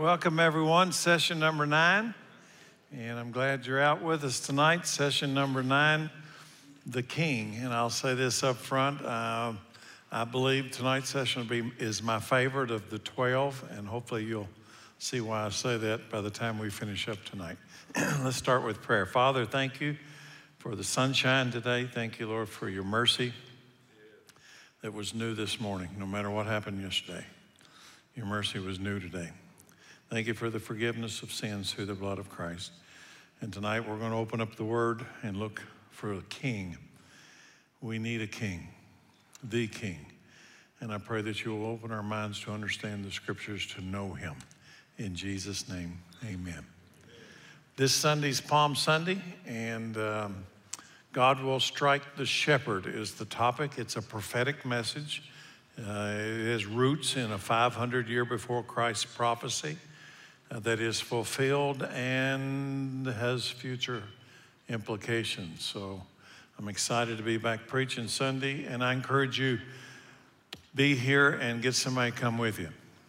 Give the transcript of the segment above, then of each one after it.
Welcome, everyone. Session number 9. And I'm glad you're out with us tonight. Session number 9, The King. And I'll say this up front. I believe tonight's session is my favorite of the 12. And hopefully you'll see why I say that by the time we finish up tonight. Let's start with prayer. Father, thank you for the sunshine today. Thank you, Lord, for your mercy that was new this morning, no matter what happened yesterday. Your mercy was new today. Thank you for the forgiveness of sins through the blood of Christ. And tonight we're going to open up the Word and look for a king. We need a king, the king. And I pray that you will open our minds to understand the Scriptures, to know him. In Jesus' name, amen. This Sunday's Palm Sunday, and God will strike the shepherd is the topic. It's a prophetic message. It has roots in a 500-year before Christ prophecy that is fulfilled and has future implications. So I'm excited to be back preaching Sunday, and I encourage you, be here and get somebody to come with you.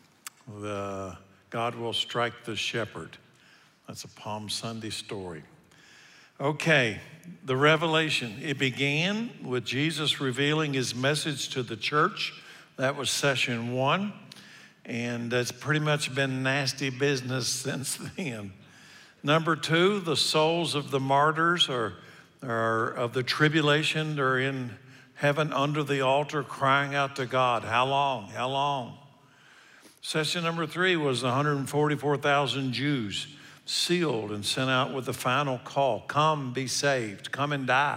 God will strike the shepherd. That's a Palm Sunday story. Okay, the revelation. It began with Jesus revealing his message to the church. That was session 1. And that's pretty much been nasty business since then. Number 2, the souls of the martyrs are of the tribulation are in heaven under the altar crying out to God. How long? How long? Session number 3 was the 144,000 Jews sealed and sent out with the final call. Come, be saved. Come and die.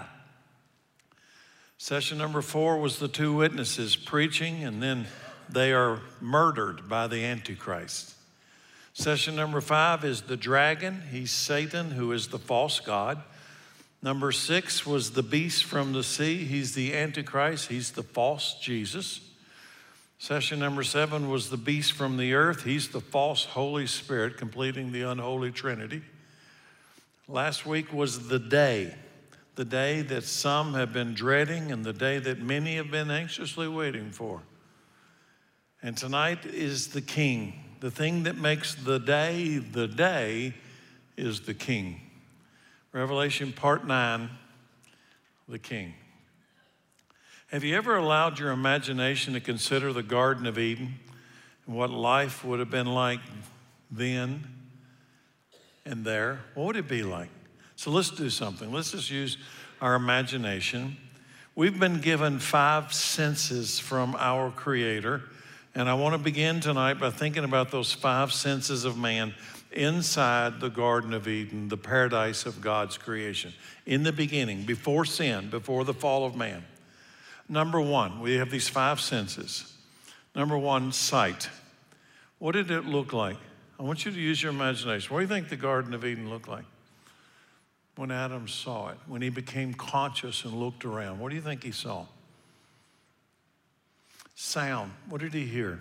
Session number 4 was the 2 witnesses preaching, and then they are murdered by the Antichrist. Session number 5 is the dragon. He's Satan, who is the false god. Number 6 was the beast from the sea. He's the Antichrist. He's the false Jesus. Session number 7 was the beast from the earth. He's the false Holy Spirit, completing the unholy Trinity. Last week was the day that some have been dreading and the day that many have been anxiously waiting for. And tonight is the king. The thing that makes the day is the king. Revelation part 9, the king. Have you ever allowed your imagination to consider the Garden of Eden and what life would have been like then and there? What would it be like? So let's do something. Let's just use our imagination. We've been given 5 senses from our Creator. And I want to begin tonight by thinking about those 5 senses of man inside the Garden of Eden, the paradise of God's creation. In the beginning, before sin, before the fall of man. Number 1, we have these 5 senses. Number 1, sight. What did it look like? I want you to use your imagination. What do you think the Garden of Eden looked like? When Adam saw it, when he became conscious and looked around, what do you think he saw? Sound. What did he hear?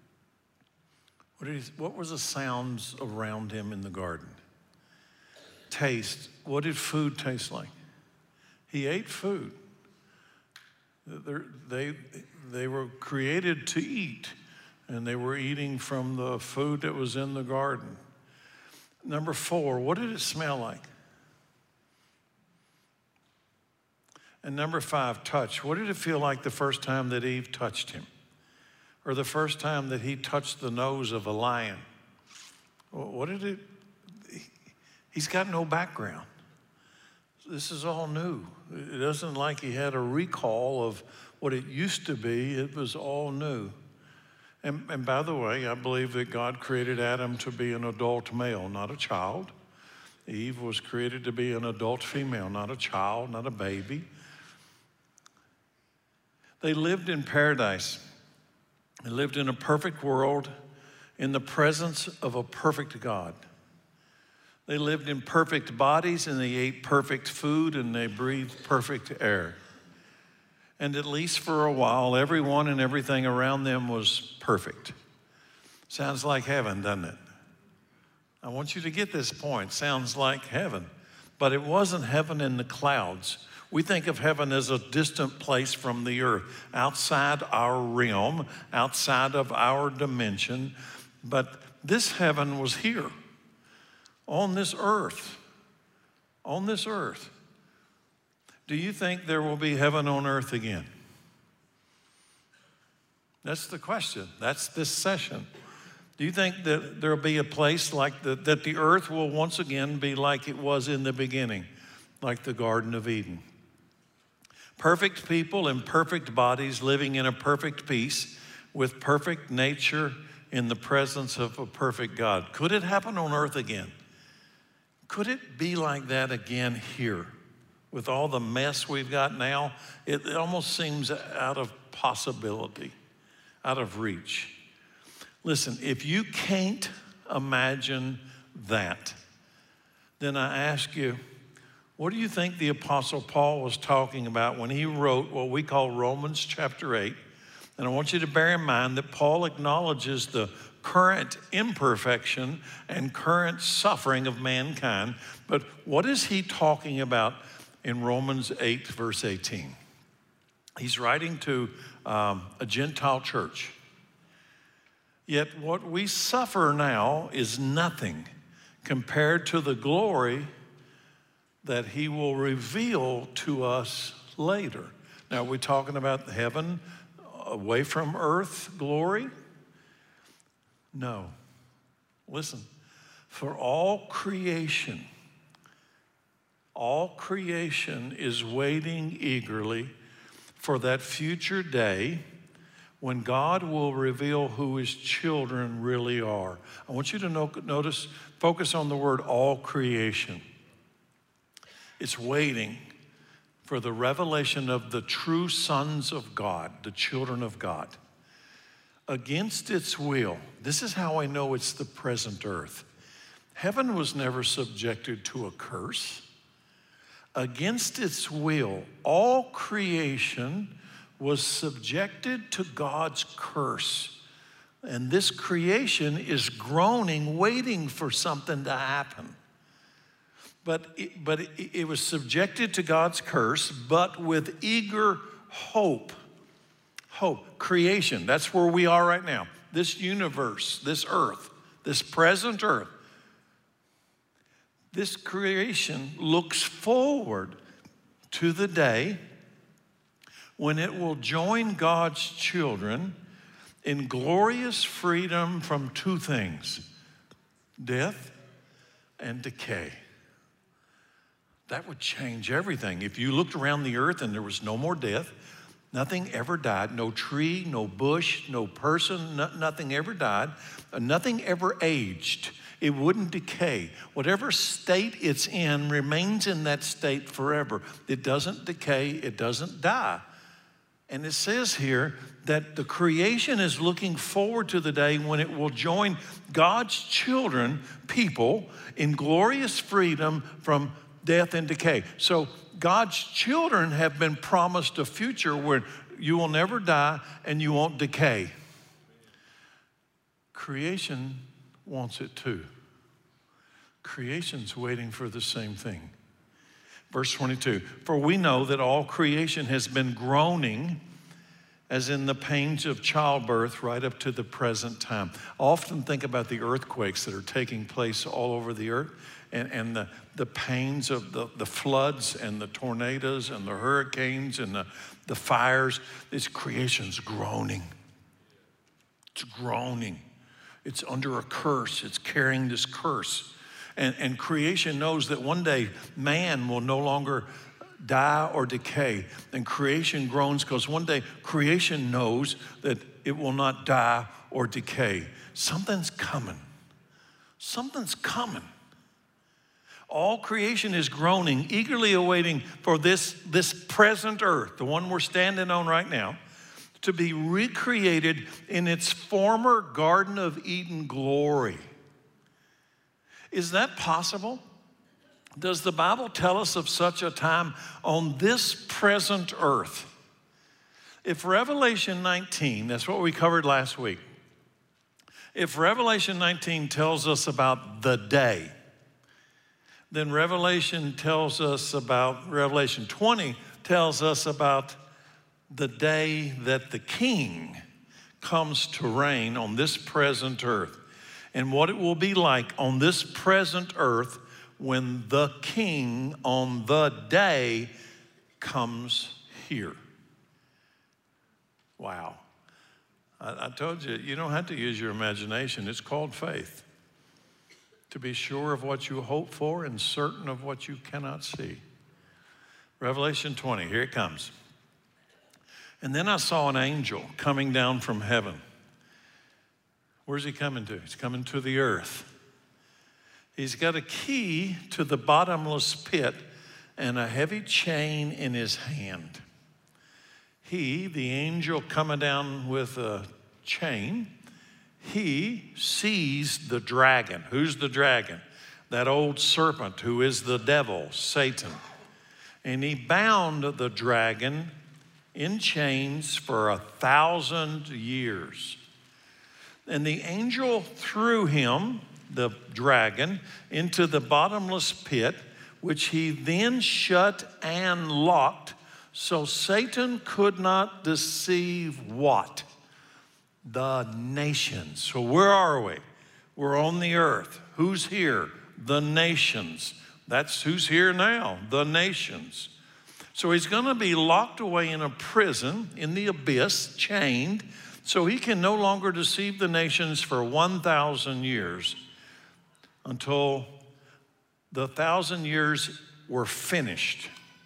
What was the sounds around him in the garden? Taste. What did food taste like? He ate food. They were created to eat, and they were eating from the food that was in the garden. Number 4, what did it smell like? And number 5, touch. What did it feel like the first time that Eve touched him? Or the first time that he touched the nose of a lion? What did it? He's got no background. This is all new. It isn't like he had a recall of what it used to be. It was all new. And by the way, I believe that God created Adam to be an adult male, not a child. Eve was created to be an adult female, not a child, not a baby. They lived in paradise. They lived in a perfect world in the presence of a perfect God. They lived in perfect bodies, and they ate perfect food, and they breathed perfect air. And at least for a while, everyone and everything around them was perfect. Sounds like heaven, doesn't it? I want you to get this point. Sounds like heaven. But it wasn't heaven in the clouds. We think of heaven as a distant place from the earth, outside our realm, outside of our dimension. But this heaven was here on this earth. On this earth. Do you think there will be heaven on earth again? That's the question. That's this session. Do you think that there'll be a place like that the earth will once again be like it was in the beginning, like the Garden of Eden? Perfect people in perfect bodies living in a perfect peace with perfect nature in the presence of a perfect God. Could it happen on earth again? Could it be like that again here? With all the mess we've got now, it almost seems out of possibility, out of reach. Listen, if you can't imagine that, then I ask you, what do you think the Apostle Paul was talking about when he wrote what we call Romans chapter 8? And I want you to bear in mind that Paul acknowledges the current imperfection and current suffering of mankind. But what is he talking about in Romans 8, verse 18? He's writing to a Gentile church. Yet what we suffer now is nothing compared to the glory that he will reveal to us later. Now, are we talking about heaven away from earth glory? No. Listen, for all creation is waiting eagerly for that future day when God will reveal who his children really are. I want you to focus on the word all creation. It's waiting for the revelation of the true sons of God, the children of God. Against its will, this is how I know it's the present earth. Heaven was never subjected to a curse. Against its will, all creation was subjected to God's curse. And this creation is groaning, waiting for something to happen. But it was subjected to God's curse, but with eager hope. Hope, creation, that's where we are right now. This universe, this earth, this present earth. This creation looks forward to the day when it will join God's children in glorious freedom from two things, death and decay. That would change everything. If you looked around the earth and there was no more death, nothing ever died, no tree, no bush, no person, nothing ever died, nothing ever aged. It wouldn't decay. Whatever state it's in remains in that state forever. It doesn't decay, it doesn't die. And it says here that the creation is looking forward to the day when it will join God's children, people, in glorious freedom from death and decay. So God's children have been promised a future where you will never die and you won't decay. Creation wants it too. Creation's waiting for the same thing. Verse 22, for we know that all creation has been groaning as in the pains of childbirth right up to the present time. I often think about the earthquakes that are taking place all over the earth and the pains of the floods and the tornadoes and the hurricanes and the fires. This creation's groaning. It's groaning. It's under a curse. It's carrying this curse. And creation knows that one day man will no longer die or decay. And creation groans because one day creation knows that it will not die or decay. Something's coming. Something's coming. All creation is groaning, eagerly awaiting for this present earth, the one we're standing on right now, to be recreated in its former Garden of Eden glory. Is that possible? Does the Bible tell us of such a time on this present earth? If Revelation 19, that's what we covered last week, if Revelation 19 tells us about the day, then Revelation 20 tells us about the day that the King comes to reign on this present earth. and what it will be like on this present earth when the King on the day comes here. Wow. I told you, you don't have to use your imagination. It's called faith. To be sure of what you hope for and certain of what you cannot see. Revelation 20, here it comes. And then I saw an angel coming down from heaven. Where's he coming to? He's coming to the earth. He's got a key to the bottomless pit and a heavy chain in his hand. He, the angel coming down with a chain, he sees the dragon. Who's the dragon? That old serpent who is the devil, Satan. And he bound the dragon in chains for 1,000 years. And the angel threw him, the dragon, into the bottomless pit, which he then shut and locked, so Satan could not deceive what? The nations. So where are we? We're on the earth. Who's here? The nations. That's who's here now, the nations. So he's going to be locked away in a prison in the abyss, chained, so he can no longer deceive the nations for 1,000 years until the 1,000 years were finished.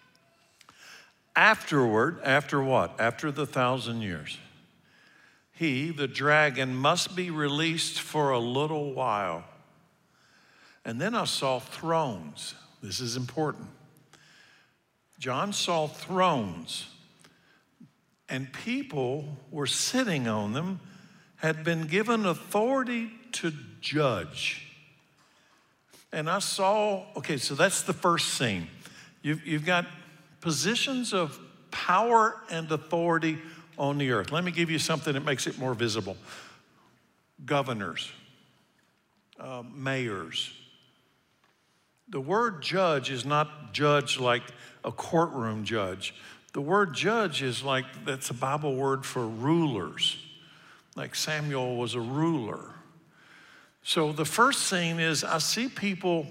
Afterward, after what? After the 1,000 years, he, the dragon, must be released for a little while. And then I saw thrones. This is important. John saw thrones, and people were sitting on them, had been given authority to judge. And I saw, okay, so that's the first scene. You've got positions of power and authority on the earth. Let me give you something that makes it more visible. Governors, mayors. The word judge is not judge like a courtroom judge. The word judge is like, that's a Bible word for rulers. Like Samuel was a ruler. So the first scene is I see people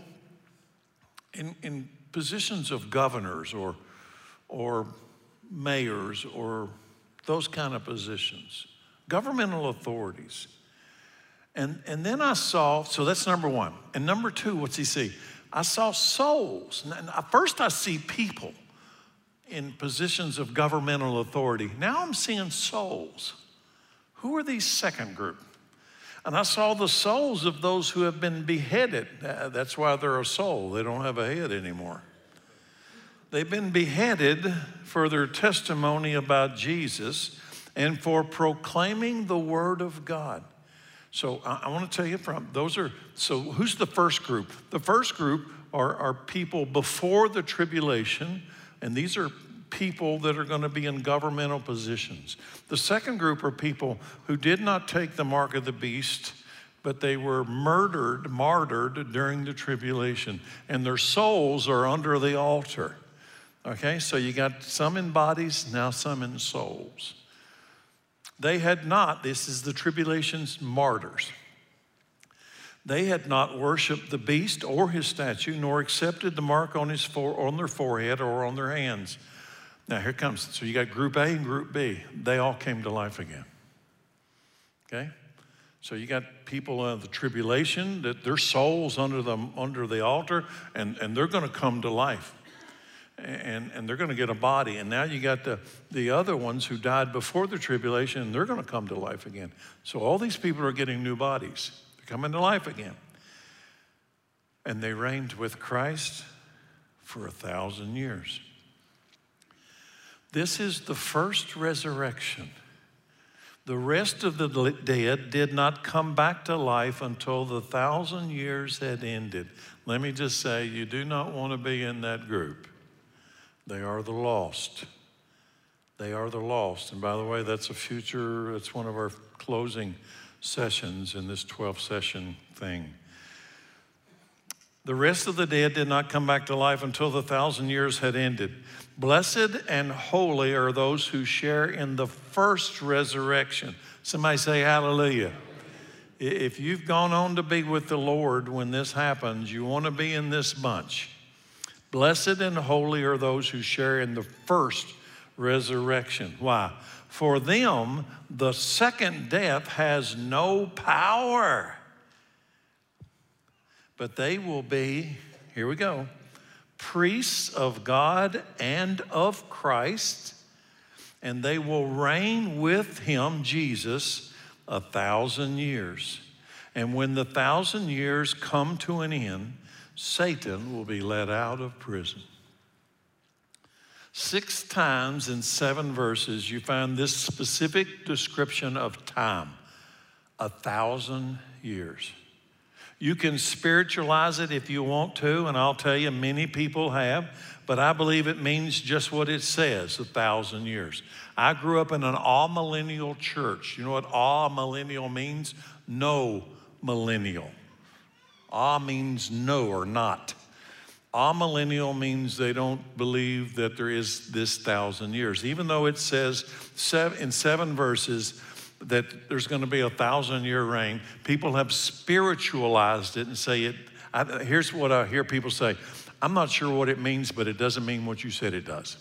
in positions of governors or mayors or those kind of positions, governmental authorities. And then I saw, so that's number one. And number two, what's he see? I saw souls. First I see people in positions of governmental authority. Now I'm seeing souls. Who are these second group? And I saw the souls of those who have been beheaded. That's why they're a soul. They don't have a head anymore. They've been beheaded for their testimony about Jesus and for proclaiming the word of God. So I want to tell you so who's the first group? The first group are people before the tribulation, and these are people that are going to be in governmental positions. The second group are people who did not take the mark of the beast, but they were martyred during the tribulation, and their souls are under the altar. Okay, so you got some in bodies, now some in souls. They had not, this is the tribulation's martyrs. They had not worshiped the beast or his statue, nor accepted the mark on their forehead or on their hands. Now here it comes. So you got group A and group B. They all came to life again. Okay? So you got people of the tribulation, that their souls under the altar, and they're going to come to life. And they're going to get a body. And now you got the other ones who died before the tribulation, and they're going to come to life again. So all these people are getting new bodies. They're coming to life again. And they reigned with Christ for 1,000 years. This is the first resurrection. The rest of the dead did not come back to life until the 1,000 years had ended. Let me just say, you do not want to be in that group. They are the lost. They are the lost. And by the way, that's one of our closing sessions in this 12 session thing. The rest of the dead did not come back to life until the 1,000 years had ended. Blessed and holy are those who share in the first resurrection. Somebody say hallelujah. If you've gone on to be with the Lord when this happens, you want to be in this bunch. Blessed and holy are those who share in the first resurrection. Why? For them, the second death has no power. But they will be, here we go, priests of God and of Christ, and they will reign with him, Jesus, 1,000 years. And when the 1,000 years come to an end, Satan will be let out of prison. 6 times in 7 verses, you find this specific description of time, 1,000 years. You can spiritualize it if you want to, and I'll tell you, many people have, but I believe it means just what it says, 1,000 years. I grew up in an all-millennial church. You know what all-millennial means? No millennial. Ah means no or not. Amillennial means they don't believe that there is this 1,000 years. Even though it says in 7 verses that there's going to be a 1,000-year reign, people have spiritualized it and say it. Here's what I hear people say. I'm not sure what it means, but it doesn't mean what you said it does.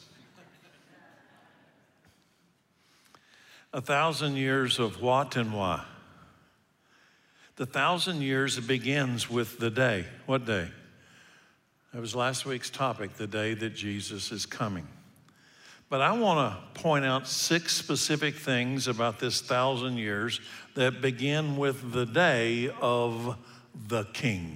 1,000 years of what and why? The 1,000 years begins with the day. What day? That was last week's topic, the day that Jesus is coming. But I want to point out 6 specific things about this 1,000 years that begin with the day of the King.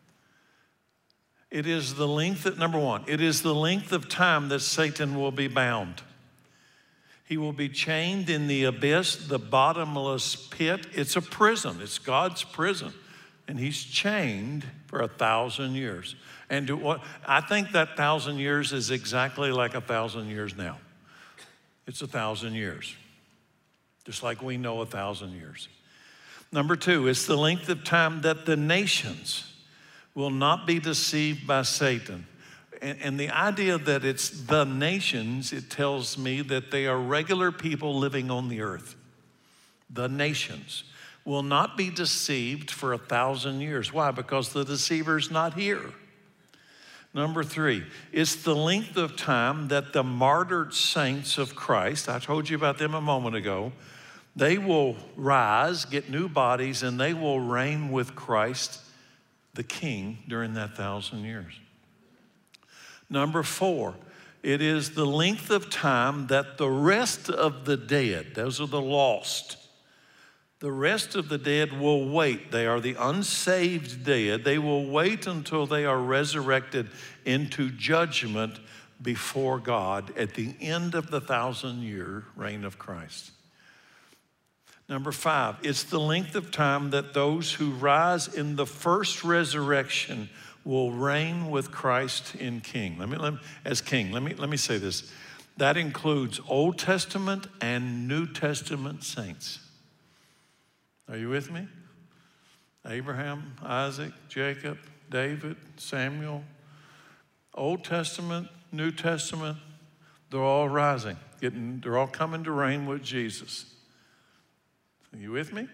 It is the length that, number 1, it is the length of time that Satan will be bound. He will be chained in the abyss, the bottomless pit. It's a prison. It's God's prison. And he's chained for 1,000 years. And I think that 1,000 years is exactly like 1,000 years now. It's 1,000 years. Just like we know 1,000 years. Number 2, it's the length of time that the nations will not be deceived by Satan. And the idea that it's the nations, it tells me that they are regular people living on the earth. The nations will not be deceived for 1,000 years. Why? Because the deceiver's not here. Number 3, it's the length of time that the martyred saints of Christ, I told you about them a moment ago, they will rise, get new bodies, and they will reign with Christ, the King, during that 1,000 years. Number 4, it is the length of time that the rest of the dead, those are the lost, the rest of the dead will wait. They are the unsaved dead. They will wait until they are resurrected into judgment before God at the end of the 1,000-year reign of Christ. Number 5, it's the length of time that those who rise in the first resurrection will reign with Christ in King. As King. Let me say this. That includes Old Testament and New Testament saints. Are you with me? Abraham, Isaac, Jacob, David, Samuel, Old Testament, New Testament, they're all rising. They're all coming to reign with Jesus. Are you with me?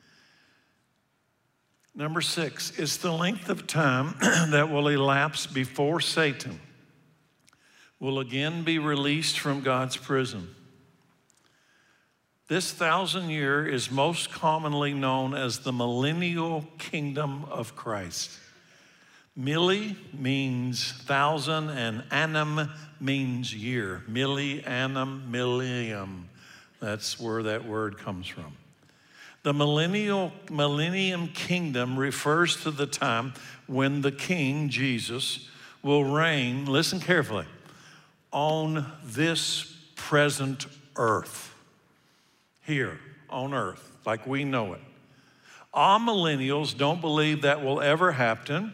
Number 6, it's the length of time that will elapse before Satan will again be released from God's prison. This 1,000-year is most commonly known as the millennial kingdom of Christ. Milli means 1,000 and annum means year. Milli, annum, millennium. That's where that word comes from. The millennium kingdom refers to the time when the King, Jesus, will reign, listen carefully, on this present earth. Here on earth, like we know it. All millennials don't believe that will ever happen.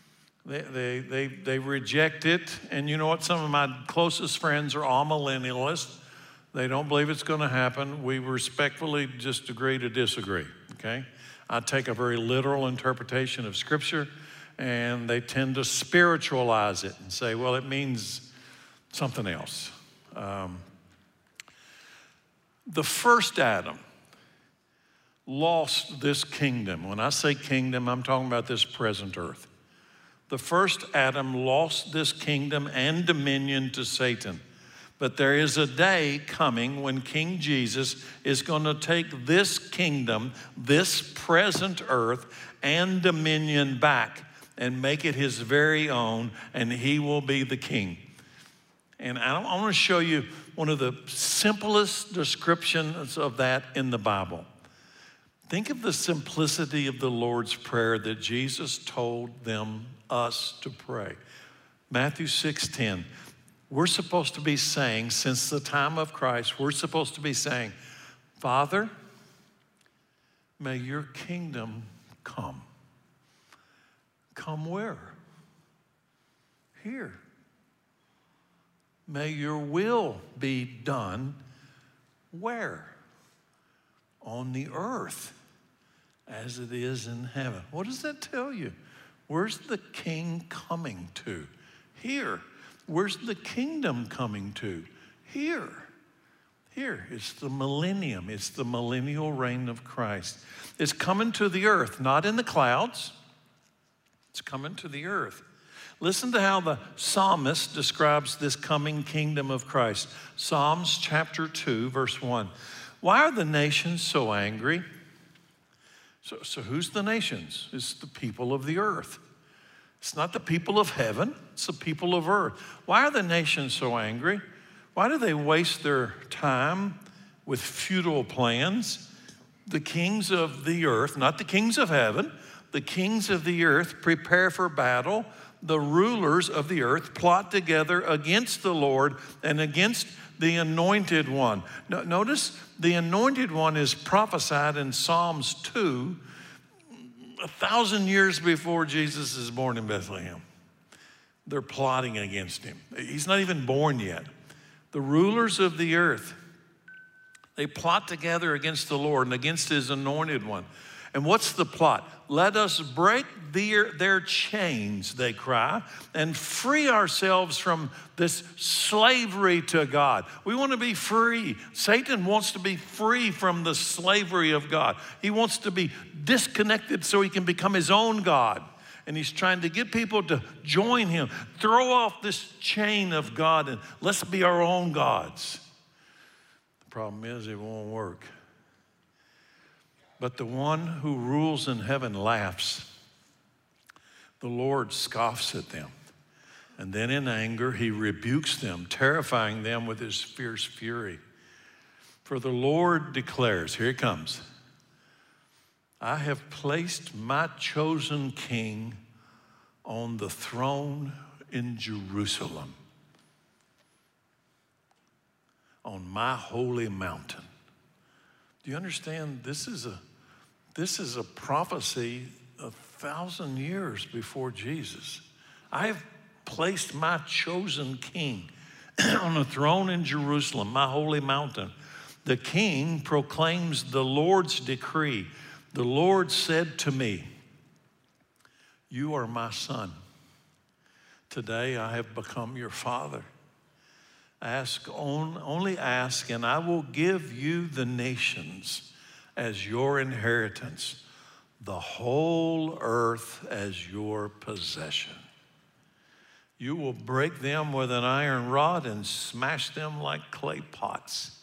They reject it. And you know what? Some of my closest friends are all millennialists. They don't believe it's going to happen. We respectfully just agree to disagree, okay? I take a very literal interpretation of Scripture, and they tend to spiritualize it and say, well, it means something else. The first Adam lost this kingdom. When I say kingdom, I'm talking about this present earth. The first Adam lost this kingdom and dominion to Satan. But there is a day coming when King Jesus is going to take this kingdom, this present earth, and dominion back and make it his very own, and he will be the king. And I want to show you one of the simplest descriptions of that in the Bible. Think of the simplicity of the Lord's Prayer that Jesus told us to pray. Matthew 6:10. We're supposed to be saying, since the time of Christ, we're supposed to be saying, Father, may your kingdom come. Come where? Here. May your will be done where? On the earth as it is in heaven. What does that tell you? Where's the king coming to? Here. Where's the kingdom coming to? Here. Here. It's the millennium. It's the millennial reign of Christ. It's coming to the earth, not in the clouds. It's coming to the earth. Listen to how the psalmist describes this coming kingdom of Christ. Psalms chapter 2, verse 1. Why are the nations so angry? So who's the nations? It's the people of the earth. It's not the people of heaven, it's the people of earth. Why are the nations so angry? Why do they waste their time with futile plans? The kings of the earth, not the kings of heaven, the kings of the earth prepare for battle. The rulers of the earth plot together against the Lord and against the anointed one. Notice the anointed one is prophesied in Psalms 2, 1,000 years before Jesus is born in Bethlehem. They're plotting against him. He's not even born yet. The rulers of the earth, they plot together against the Lord and against his anointed one. And what's the plot? Let us break their chains, they cry, and free ourselves from this slavery to God. We want to be free. Satan wants to be free from the slavery of God. He wants to be disconnected so he can become his own God. And he's trying to get people to join him. Throw off this chain of God and let's be our own gods. The problem is it won't work. But the one who rules in heaven laughs. The Lord scoffs at them. And then in anger, he rebukes them, terrifying them with his fierce fury. For the Lord declares, here it comes, I have placed my chosen king on the throne in Jerusalem, on my holy mountain. Do you understand? This is a prophecy 1,000 years before Jesus. I have placed my chosen king on a throne in Jerusalem, my holy mountain. The king proclaims the Lord's decree. The Lord said to me, you are my son. Today I have become your father. Only ask, and I will give you the nations as your inheritance, the whole earth as your possession. You will break them with an iron rod and smash them like clay pots.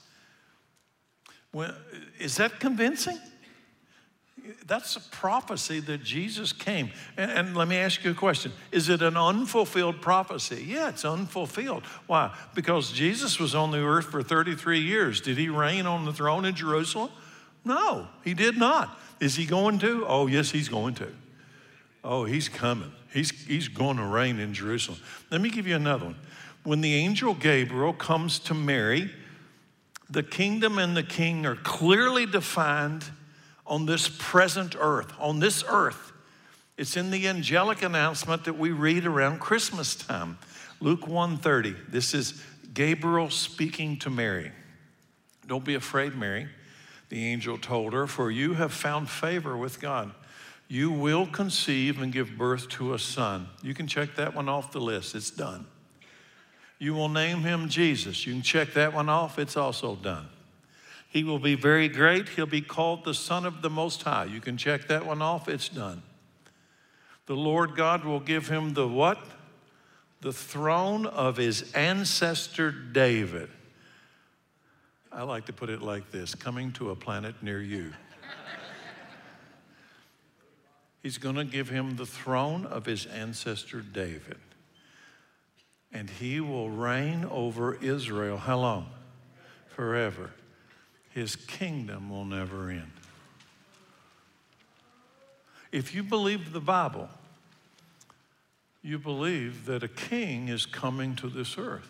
Is that convincing? That's a prophecy that Jesus came. And let me ask you a question. Is it an unfulfilled prophecy? Yeah, it's unfulfilled. Why? Because Jesus was on the earth for 33 years. Did he reign on the throne in Jerusalem? No, he did not. Is he going to? Oh, yes, he's going to. Oh, he's coming. He's going to reign in Jerusalem. Let me give you another one. When the angel Gabriel comes to Mary, the kingdom and the king are clearly defined on this present earth, on this earth. It's in the angelic announcement that we read around Christmas time. Luke 1:30. This is Gabriel speaking to Mary. Don't be afraid, Mary, the angel told her, for you have found favor with God. You will conceive and give birth to a son. You can check that one off the list. It's done. You will name him Jesus. You can check that one off. It's also done. He will be very great. He'll be called the Son of the Most High. You can check that one off. It's done. The Lord God will give him the what? The throne of his ancestor David. I like to put it like this, coming to a planet near you. He's going to give him the throne of his ancestor David. And he will reign over Israel. How long? Forever. His kingdom will never end. If you believe the Bible, you believe that a king is coming to this earth.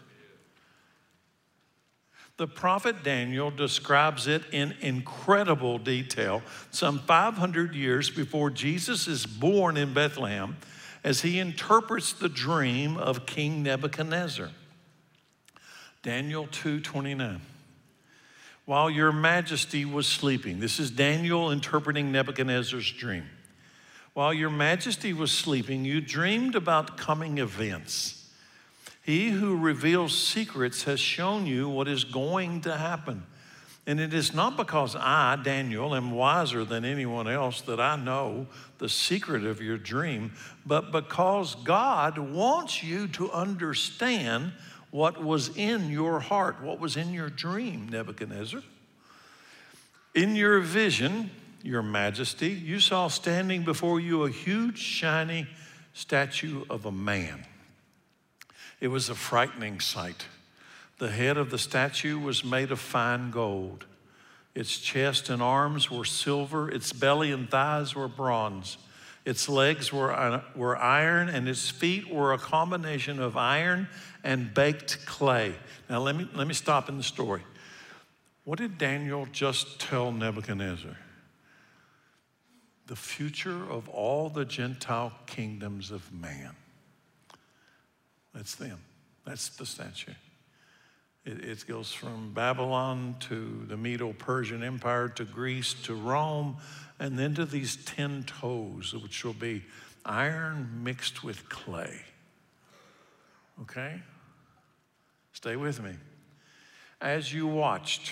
The prophet Daniel describes it in incredible detail some 500 years before Jesus is born in Bethlehem, as he interprets the dream of King Nebuchadnezzar. Daniel 2:29. While your majesty was sleeping, this is Daniel interpreting Nebuchadnezzar's dream. While your majesty was sleeping, you dreamed about coming events. He who reveals secrets has shown you what is going to happen. And it is not because I, Daniel, am wiser than anyone else that I know the secret of your dream, but because God wants you to understand what was in your heart, what was in your dream, Nebuchadnezzar. In your vision, your majesty, you saw standing before you a huge, shiny statue of a man. It was a frightening sight. The head of the statue was made of fine gold. Its chest and arms were silver. Its belly and thighs were bronze. Its legs were iron, and its feet were a combination of iron and baked clay. Now let me stop in the story. What did Daniel just tell Nebuchadnezzar? The future of all the Gentile kingdoms of man. That's them. That's the statue. It goes from Babylon to the Medo-Persian Empire to Greece to Rome, and then to these 10 toes, which will be iron mixed with clay. Okay? Stay with me. As you watched,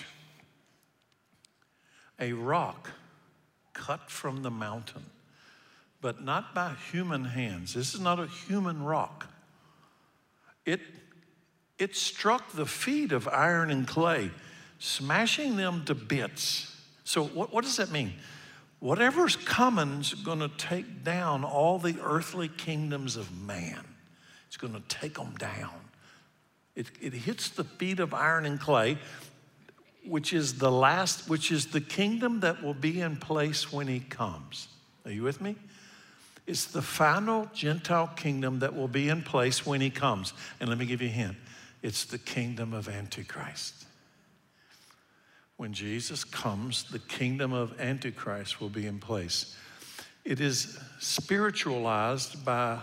a rock cut from the mountain, but not by human hands. This is not a human rock. It struck the feet of iron and clay, smashing them to bits. So what does that mean? Whatever's coming is going to take down all the earthly kingdoms of man. It's going to take them down. It hits the feet of iron and clay, which is the kingdom that will be in place when he comes. Are you with me? It's the final Gentile kingdom that will be in place when he comes. And let me give you a hint. It's the kingdom of Antichrist. When Jesus comes, the kingdom of Antichrist will be in place. It is spiritualized by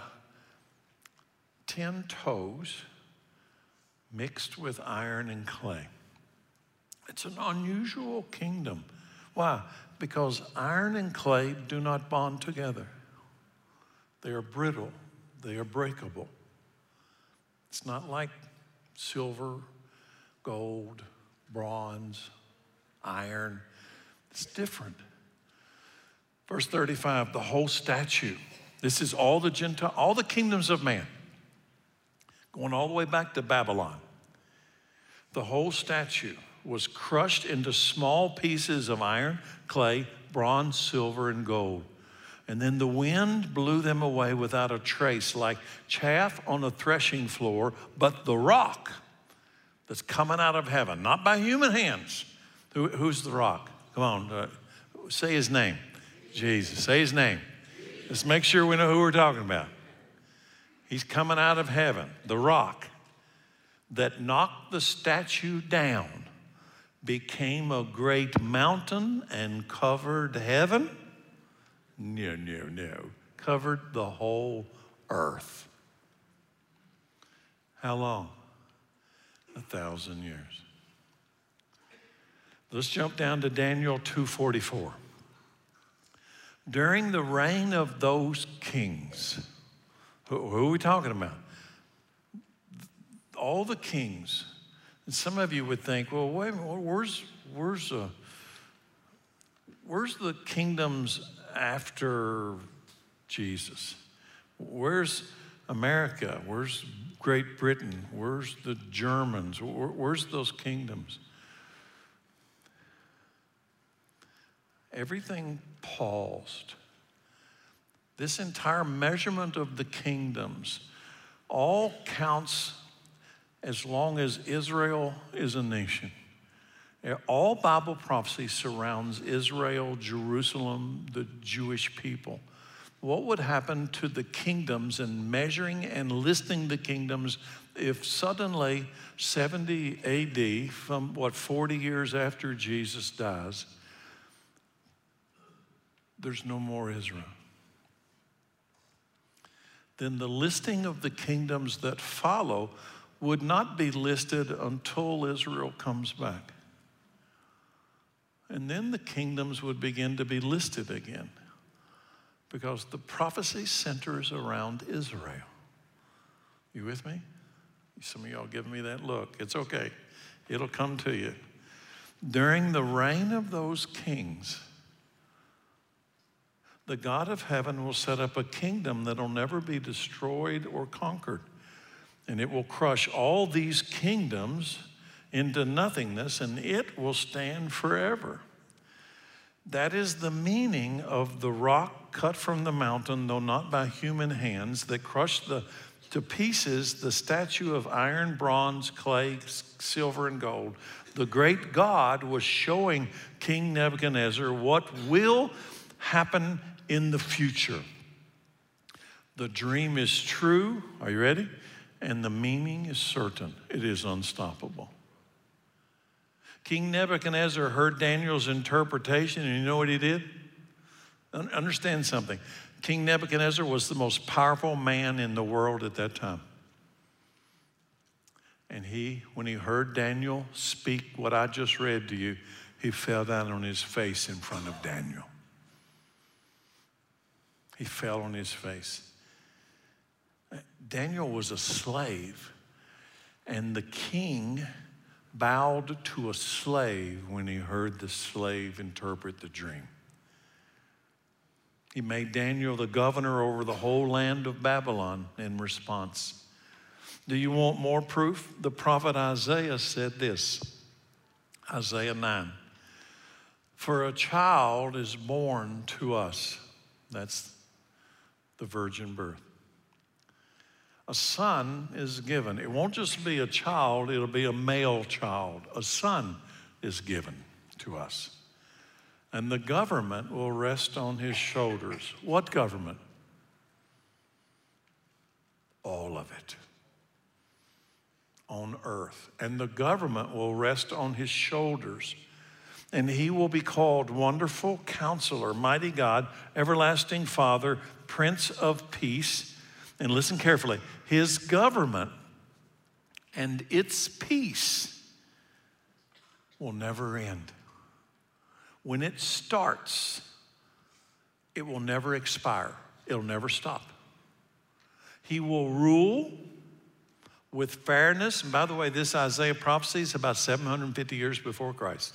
10 toes mixed with iron and clay. It's an unusual kingdom. Why? Because iron and clay do not bond together. They are brittle. They are breakable. It's not like silver, gold, bronze, iron. It's different. Verse 35, the whole statue. This is all the kingdoms of man, going all the way back to Babylon. The whole statue was crushed into small pieces of iron, clay, bronze, silver, and gold. And then the wind blew them away without a trace, like chaff on a threshing floor. But the rock that's coming out of heaven, not by human hands. Who's the rock? Come on, say his name. Jesus. Say his name. Let's make sure we know who we're talking about. He's coming out of heaven, the rock that knocked the statue down became a great mountain and covered heaven. No. Covered the whole earth. How long? 1,000 years. Let's jump down to Daniel 2:44. During the reign of those kings, who are we talking about? All the kings. And some of you would think, well, wait a minute, where's where's the kingdoms after Jesus? Where's America? Where's Great Britain? Where's the Germans? Where's those kingdoms? Everything paused. This entire measurement of the kingdoms all counts as long as Israel is a nation. All Bible prophecy surrounds Israel, Jerusalem, the Jewish people. What would happen to the kingdoms and measuring and listing the kingdoms if suddenly 70 AD, from 40 years after Jesus dies, there's no more Israel? Then the listing of the kingdoms that follow would not be listed until Israel comes back. And then the kingdoms would begin to be listed again, because the prophecy centers around Israel. You with me? Some of y'all giving me that look. It's okay. It'll come to you. During the reign of those kings, the God of heaven will set up a kingdom that will never be destroyed or conquered. And it will crush all these kingdoms into nothingness, and it will stand forever. That is the meaning of the rock cut from the mountain, though not by human hands, that crushed to pieces the statue of iron, bronze, clay, silver, and gold. The great God was showing King Nebuchadnezzar what will happen in the future. The dream is true. Are you ready? And the meaning is certain. It is unstoppable. King Nebuchadnezzar heard Daniel's interpretation, and you know what he did? Understand something. King Nebuchadnezzar was the most powerful man in the world at that time. And when he heard Daniel speak what I just read to you, he fell down on his face in front of Daniel. He fell on his face. Daniel was a slave, and the king bowed to a slave when he heard the slave interpret the dream. He made Daniel the governor over the whole land of Babylon in response. Do you want more proof? The prophet Isaiah said this, Isaiah 9. For a child is born to us. That's the virgin birth. A son is given. It won't just be a child, it'll be a male child. A son is given to us. And the government will rest on his shoulders. What government? All of it. On earth. And the government will rest on his shoulders. And he will be called Wonderful Counselor, Mighty God, Everlasting Father, Prince of Peace. And listen carefully, his government and its peace will never end. When it starts, it will never expire. It'll never stop. He will rule with fairness. And by the way, this Isaiah prophecy is about 750 years before Christ.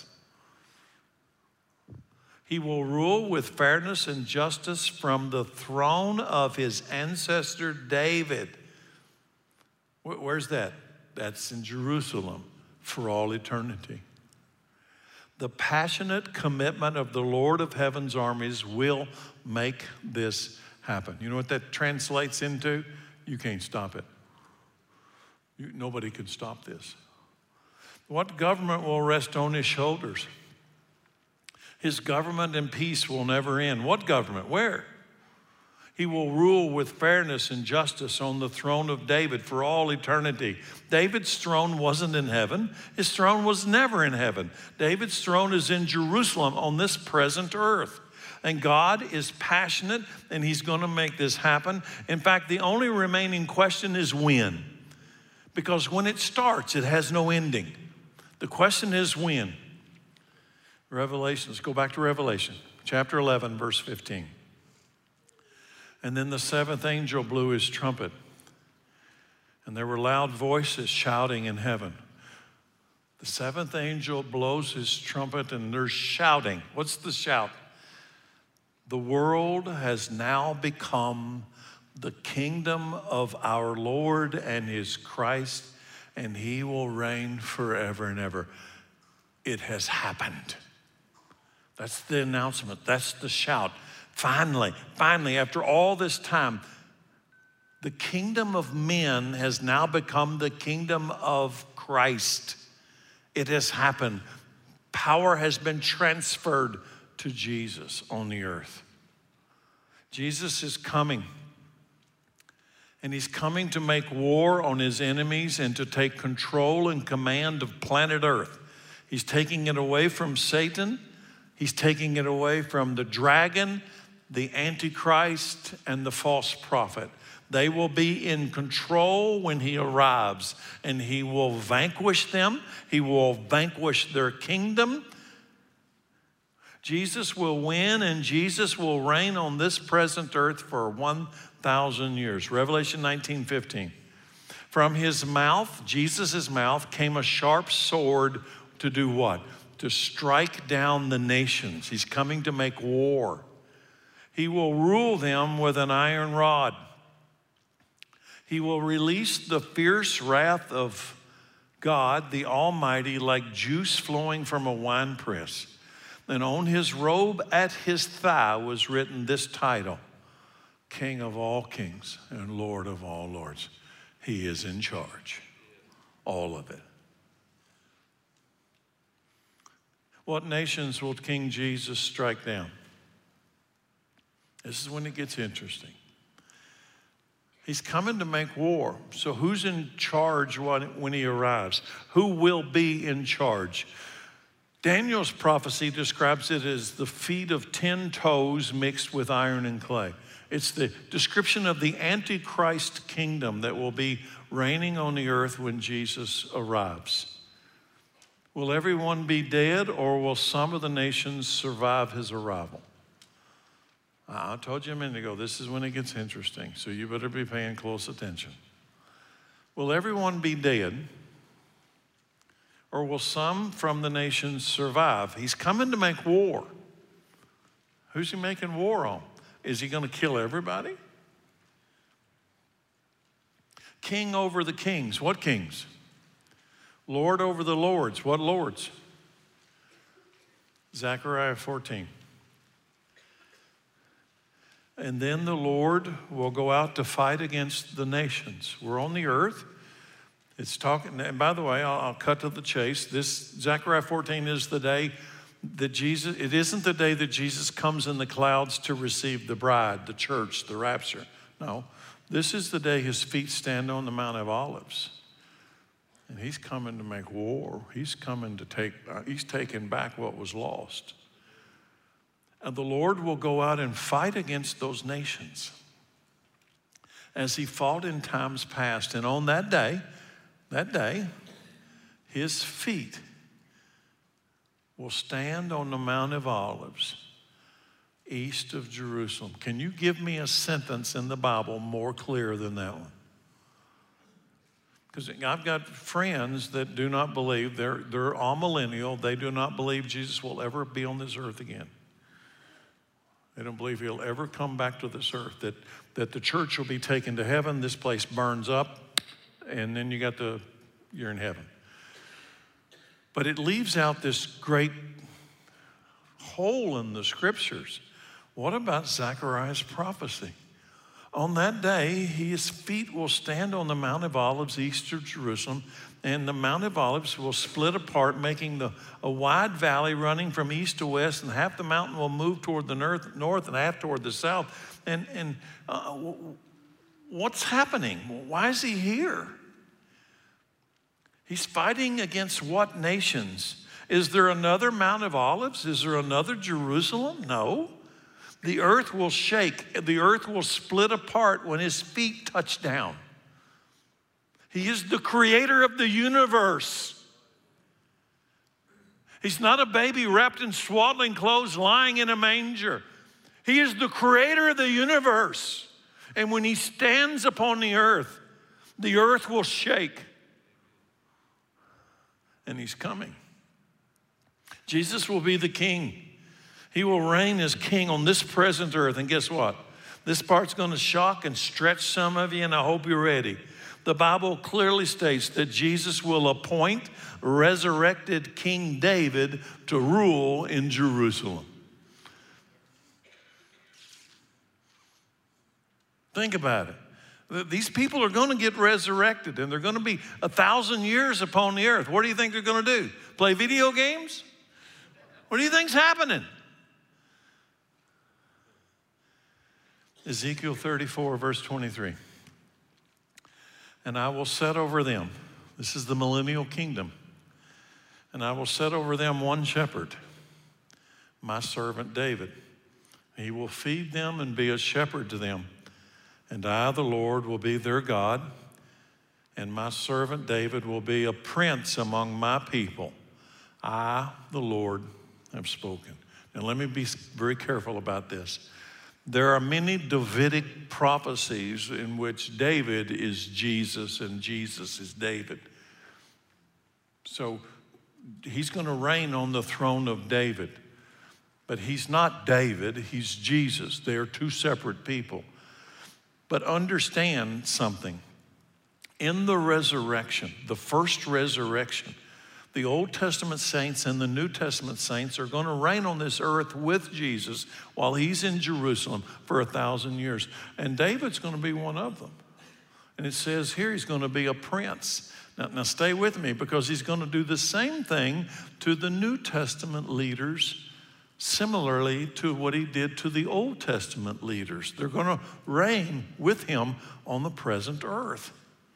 He will rule with fairness and justice from the throne of his ancestor David. Where's that? That's in Jerusalem for all eternity. The passionate commitment of the Lord of heaven's armies will make this happen. You know what that translates into? You can't stop it. Nobody can stop this. What government will rest on his shoulders? His government and peace will never end. What government? Where? He will rule with fairness and justice on the throne of David for all eternity. David's throne wasn't in heaven. His throne was never in heaven. David's throne is in Jerusalem on this present earth. And God is passionate, and he's going to make this happen. In fact, the only remaining question is when. Because when it starts, it has no ending. The question is when. Revelation, let's go back to Revelation, chapter 11, verse 15. And then the seventh angel blew his trumpet, and there were loud voices shouting in heaven. The seventh angel blows his trumpet, and there's shouting. What's the shout? The world has now become the kingdom of our Lord and his Christ, and he will reign forever and ever. It has happened. That's the announcement. That's the shout. Finally, after all this time, the kingdom of men has now become the kingdom of Christ. It has happened. Power has been transferred to Jesus on the earth. Jesus is coming. And he's coming to make war on his enemies and to take control and command of planet Earth. He's taking it away from Satan. He's taking it away from the dragon, the Antichrist, and the false prophet. They will be in control when he arrives, and he will vanquish them. He will vanquish their kingdom. Jesus will win, and Jesus will reign on this present earth for 1,000 years. Revelation 19:15. From his mouth, Jesus' mouth, came a sharp sword to do what? To strike down the nations. He's coming to make war. He will rule them with an iron rod. He will release the fierce wrath of God, the Almighty, like juice flowing from a winepress. And on his robe at his thigh was written this title: King of all kings and Lord of all lords. He is in charge. All of it. What nations will King Jesus strike down? This is when it gets interesting. He's coming to make war. So who's in charge when he arrives? Who will be in charge? Daniel's prophecy describes it as the feet of 10 toes mixed with iron and clay. It's the description of the Antichrist kingdom that will be reigning on the earth when Jesus arrives. Will everyone be dead, or will some of the nations survive his arrival? I told you a minute ago, this is when it gets interesting, so you better be paying close attention. Will everyone be dead, or will some from the nations survive? He's coming to make war. Who's he making war on? Is he going to kill everybody? King over the kings. What kings? Lord over the lords. What lords? Zechariah 14. And then the Lord will go out to fight against the nations. We're on the earth. It's talking, and by the way, I'll cut to the chase. This Zechariah 14 is the day that Jesus, it isn't the day that Jesus comes in the clouds to receive the bride, the church, the rapture. No, this is the day his feet stand on the Mount of Olives. And he's coming to make war. He's coming to he's taking back what was lost. And the Lord will go out and fight against those nations as he fought in times past. And on that day, his feet will stand on the Mount of Olives, east of Jerusalem. Can you give me a sentence in the Bible more clear than that one? Because I've got friends that do not believe, they're amillennial, they do not believe Jesus will ever be on this earth again. They don't believe he'll ever come back to this earth, that the church will be taken to heaven, this place burns up, and then you're in heaven. But it leaves out this great hole in the scriptures. What about Zechariah's prophecy? On that day, his feet will stand on the Mount of Olives east of Jerusalem, and the Mount of Olives will split apart, making a wide valley running from east to west, and half the mountain will move toward the north and half toward the south. And what's happening? Why is he here? He's fighting against what nations? Is there another Mount of Olives? Is there another Jerusalem? No. The earth will shake. The earth will split apart when his feet touch down. He is the creator of the universe. He's not a baby wrapped in swaddling clothes lying in a manger. He is the creator of the universe. And when he stands upon the earth will shake. And he's coming. Jesus will be the king. He will reign as king on this present earth. And guess what? This part's going to shock and stretch some of you, and I hope you're ready. The Bible clearly states that Jesus will appoint resurrected King David to rule in Jerusalem. Think about it. These people are going to get resurrected, and they're going to be 1,000 years upon the earth. What do you think they're going to do? Play video games? What do you think's happening? Ezekiel 34, verse 23. And I will set over them, this is the millennial kingdom, and I will set over them one shepherd, my servant David. He will feed them and be a shepherd to them. And I, the Lord, will be their God, and my servant David will be a prince among my people. I, the Lord, have spoken. Now let me be very careful about this. There are many Davidic prophecies in which David is Jesus and Jesus is David. So he's going to reign on the throne of David. But he's not David, he's Jesus. They are two separate people. But understand something. In the resurrection, the first resurrection, the Old Testament saints and the New Testament saints are going to reign on this earth with Jesus while he's in Jerusalem for 1,000 years. And David's going to be one of them. And it says here he's going to be a prince. Now stay with me, because he's going to do the same thing to the New Testament leaders, similarly to what he did to the Old Testament leaders. They're going to reign with him on the present earth.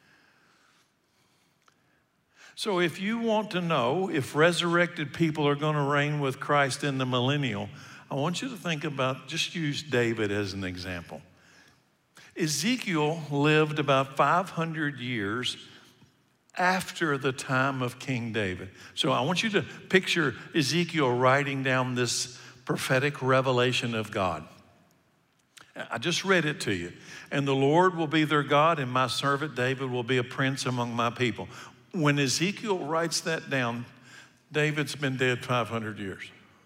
So if you want to know if resurrected people are going to reign with Christ in the millennial, I want you to think about, just use David as an example. Ezekiel lived about 500 years after the time of King David. So I want you to picture Ezekiel writing down this prophetic revelation of God. I just read it to you. And the Lord will be their God, and my servant David will be a prince among my people. When Ezekiel writes that down, David's been dead 500 years.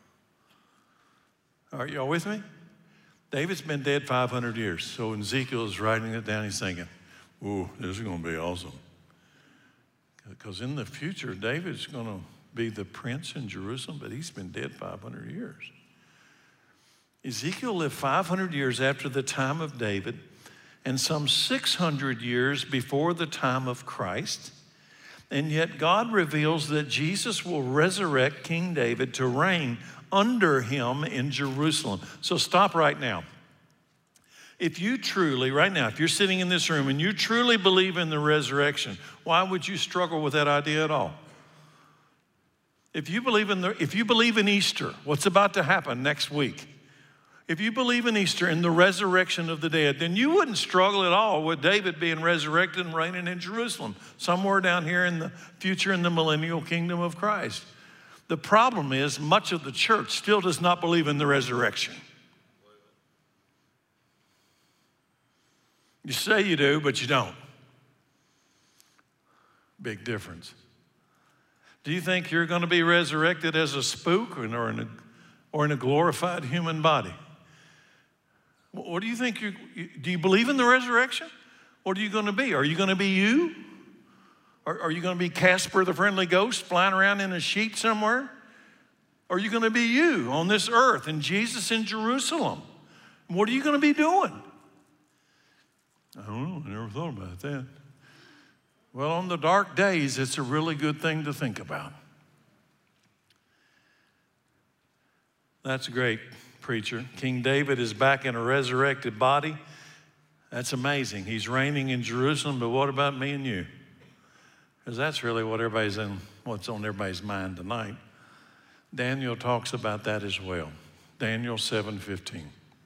Are y'all with me? David's been dead 500 years. So when Ezekiel is writing it down, he's thinking, ooh, this is going to be awesome. Because in the future, David's going to be the prince in Jerusalem, but he's been dead 500 years. Ezekiel lived 500 years after the time of David and some 600 years before the time of Christ. And yet God reveals that Jesus will resurrect King David to reign under him in Jerusalem. So stop right now. If you truly, right now, if you're sitting in this room and you truly believe in the resurrection, why would you struggle with that idea at all? If you believe in Easter, what's about to happen next week? If you believe in Easter and the resurrection of the dead, then you wouldn't struggle at all with David being resurrected and reigning in Jerusalem, somewhere down here in the future in the millennial kingdom of Christ. The problem is much of the church still does not believe in the resurrection. You say you do, but you don't. Big difference. Do you think you're going to be resurrected as a spook or in a glorified human body? What do you think? Do you believe in the resurrection? What are you going to be? Are you going to be you? Are you going to be Casper the Friendly Ghost flying around in a sheet somewhere? Or are you going to be you on this earth and Jesus in Jerusalem? What are you going to be doing? I don't know. I never thought about that. Well, on the dark days, it's a really good thing to think about. That's great, preacher. King David is back in a resurrected body. That's amazing. He's reigning in Jerusalem, but what about me and you? Because that's really what's on everybody's mind tonight. Daniel talks about that as well. Daniel 7:15.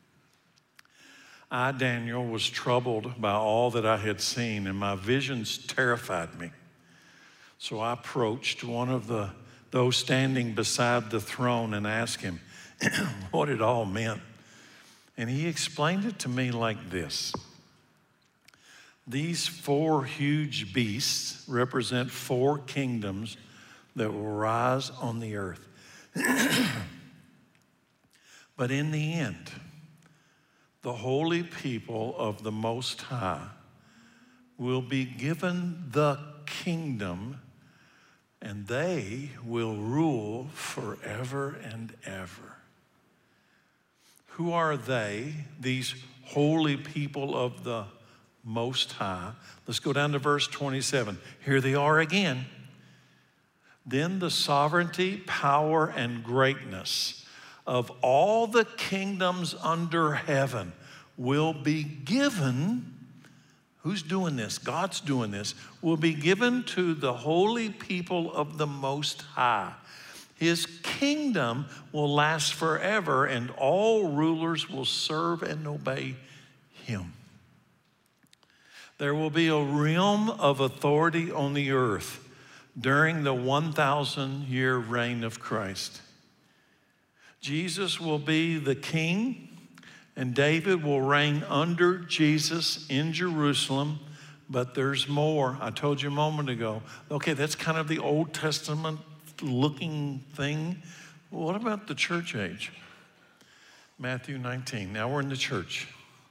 I, Daniel, was troubled by all that I had seen, and my visions terrified me. So I approached one of those standing beside the throne and asked him what it all meant. And he explained it to me like this. These 4 huge beasts represent 4 kingdoms that will rise on the earth. But in the end, the holy people of the Most High will be given the kingdom, and they will rule forever and ever. Who are they, these holy people of the Most High? Let's go down to verse 27. Here they are again. Then the sovereignty, power, and greatness of all the kingdoms under heaven will be given. Who's doing this? God's doing this. Will be given to the holy people of the Most High. His kingdom will last forever, and all rulers will serve and obey him. There will be a realm of authority on the earth during the 1,000-year reign of Christ. Jesus will be the king, and David will reign under Jesus in Jerusalem. But there's more. I told you a moment ago. Okay, that's kind of the Old Testament looking thing. Well, what about the church age? Matthew 19. Now we're in the church.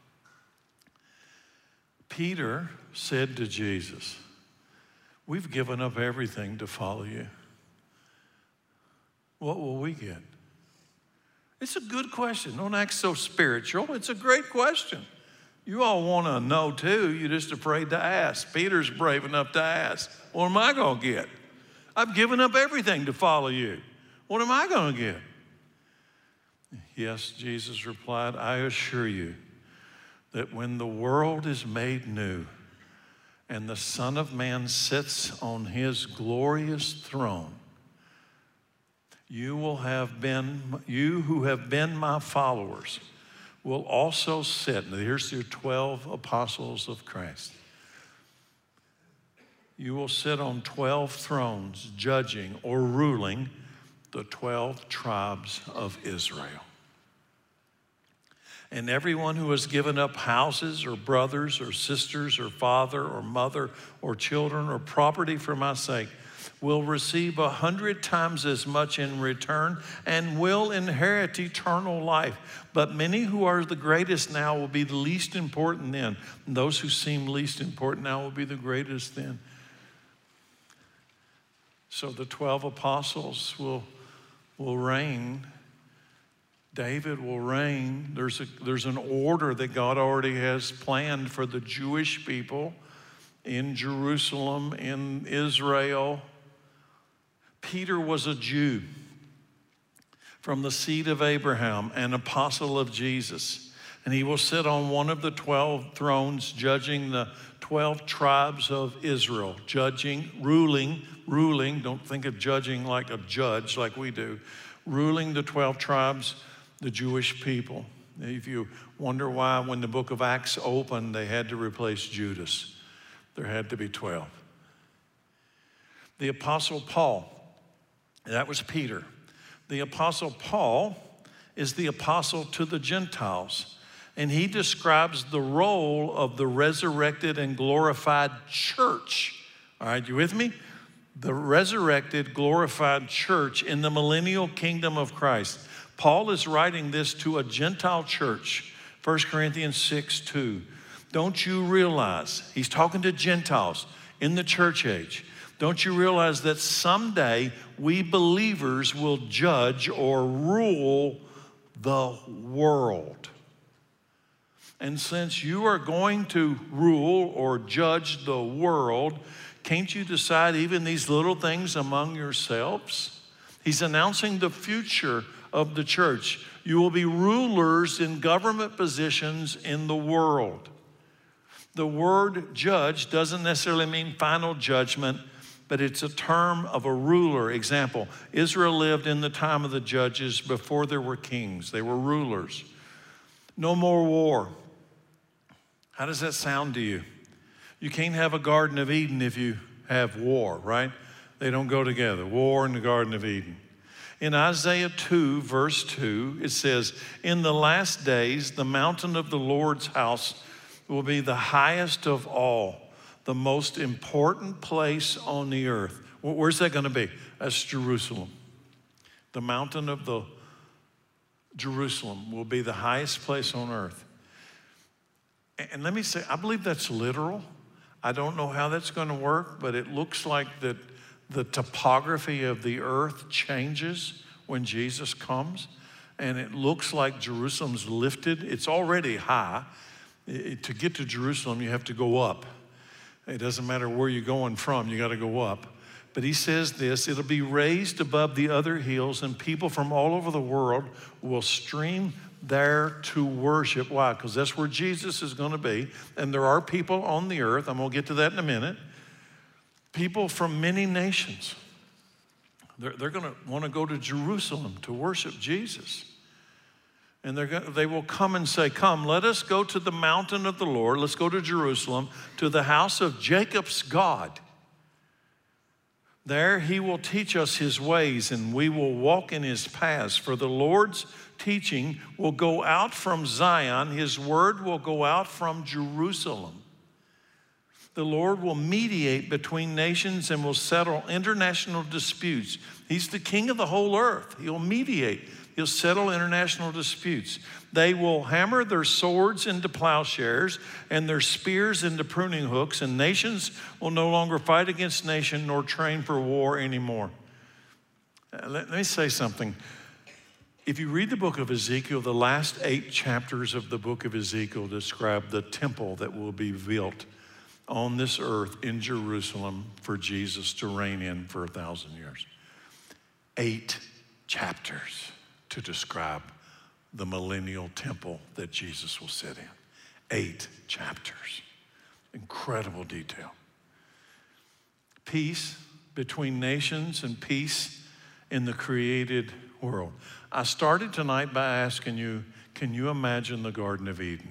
Peter said to Jesus, "We've given up everything to follow you. What will we get?" It's a good question. Don't act so spiritual. It's a great question. You all want to know too. You're just afraid to ask. Peter's brave enough to ask. What am I going to get? I've given up everything to follow you. What am I going to get? Yes, Jesus replied, "I assure you that when the world is made new and the Son of Man sits on his glorious throne, you who have been my followers will also sit." Now here's your 12 apostles of Christ. You will sit on 12 thrones, judging or ruling the 12 tribes of Israel. And everyone who has given up houses or brothers or sisters or father or mother or children or property for my sake will receive 100 times as much in return and will inherit eternal life. But many who are the greatest now will be the least important then. And those who seem least important now will be the greatest then. So the 12 apostles will reign. David will reign. There's an order that God already has planned for the Jewish people in Jerusalem, in Israel. Peter was a Jew from the seed of Abraham, an apostle of Jesus. And he will sit on one of the 12 thrones, judging the 12 tribes of Israel, ruling. Don't think of judging like a judge like we do. Ruling the 12 tribes, the Jewish people. If you wonder why when the book of Acts opened, they had to replace Judas. There had to be 12. The Apostle Paul, that was Peter. The Apostle Paul is the apostle to the Gentiles, and he describes the role of the resurrected and glorified church. All right, you with me? The resurrected, glorified church in the millennial kingdom of Christ. Paul is writing this to a Gentile church, 1 Corinthians 6:2. Don't you realize, he's talking to Gentiles in the church age. Don't you realize that someday we believers will judge or rule the world? And since you are going to rule or judge the world, can't you decide even these little things among yourselves? He's announcing the future of the church. You will be rulers in government positions in the world. The word judge doesn't necessarily mean final judgment, but it's a term of a ruler. Example, Israel lived in the time of the judges before there were kings. They were rulers. No more war. How does that sound to you? You can't have a Garden of Eden if you have war, right? They don't go together. War and the Garden of Eden. In Isaiah 2, verse 2, it says, "In the last days, the mountain of the Lord's house will be the highest of all, the most important place on the earth." Where's that going to be? That's Jerusalem. The mountain of the Jerusalem will be the highest place on earth. And let me say, I believe that's literal. I don't know how that's going to work, but it looks like that the topography of the earth changes when Jesus comes. And it looks like Jerusalem's lifted. It's already high. To get to Jerusalem, you have to go up. It doesn't matter where you're going from, you got to go up. But he says this, it'll be raised above the other hills, and people from all over the world will stream there to worship. Why? Because that's where Jesus is going to be. And there are people on the earth, I'm going to get to that in a minute, people from many nations. They're going to want to go to Jerusalem to worship Jesus. And they will come and say, come, let us go to the mountain of the Lord. Let's go to Jerusalem, to the house of Jacob's God. There he will teach us his ways, and we will walk in his paths. For the Lord's teaching will go out from Zion. His word will go out from Jerusalem. The Lord will mediate between nations and will settle international disputes. He's the king of the whole earth. He'll mediate. He'll settle international disputes. They will hammer their swords into plowshares and their spears into pruning hooks, and nations will no longer fight against nation nor train for war anymore. Let me say something. If you read the book of Ezekiel, the last 8 chapters of the book of Ezekiel describe the temple that will be built on this earth in Jerusalem for Jesus to reign in for 1,000 years. 8 chapters to describe the millennial temple that Jesus will sit in. 8 chapters. Incredible detail. Peace between nations and peace in the created world. I started tonight by asking you, can you imagine the Garden of Eden?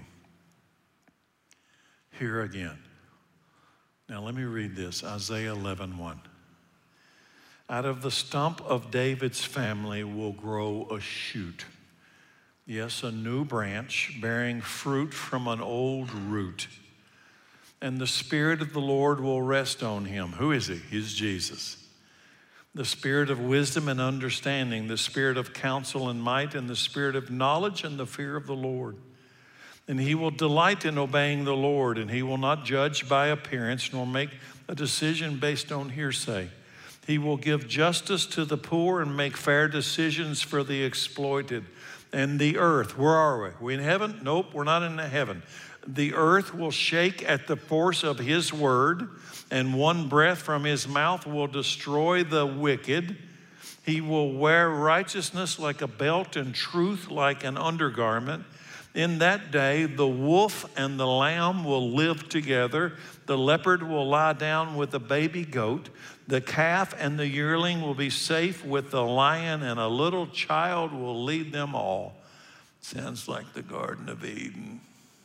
Here again. Now let me read this, Isaiah 11:1. Out of the stump of David's family will grow a shoot. Yes, a new branch bearing fruit from an old root. And the Spirit of the Lord will rest on him. Who is he? He's Jesus. The Spirit of wisdom and understanding, the Spirit of counsel and might, and the Spirit of knowledge and the fear of the Lord. And he will delight in obeying the Lord, and he will not judge by appearance, nor make a decision based on hearsay. He will give justice to the poor and make fair decisions for the exploited. And the earth, where are we? We in heaven? Nope, we're not in heaven. The earth will shake at the force of his word, and one breath from his mouth will destroy the wicked. He will wear righteousness like a belt and truth like an undergarment. In that day, the wolf and the lamb will live together. The leopard will lie down with the baby goat. The calf and the yearling will be safe with the lion, and a little child will lead them all. Sounds like the Garden of Eden.